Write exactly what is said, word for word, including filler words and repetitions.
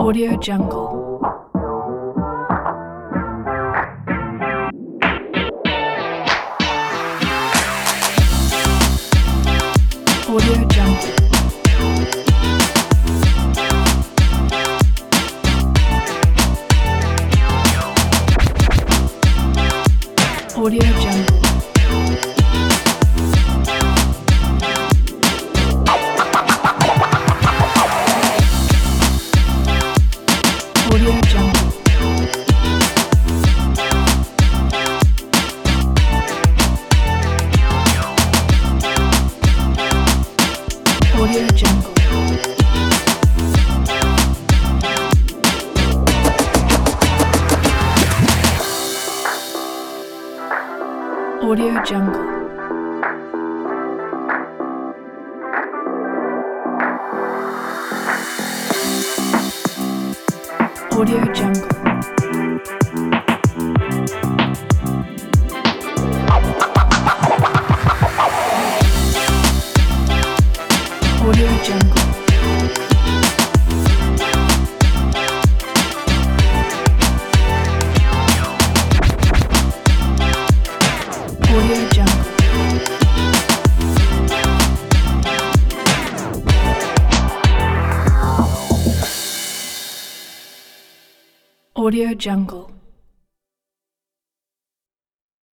Audio Jungle. Audio Jungle. Audio Jungle. Audio Jungle. Audio Jungle. Audio Jungle. Audio Jungle. Audio Jungle. Audio Jungle. Audio Jungle.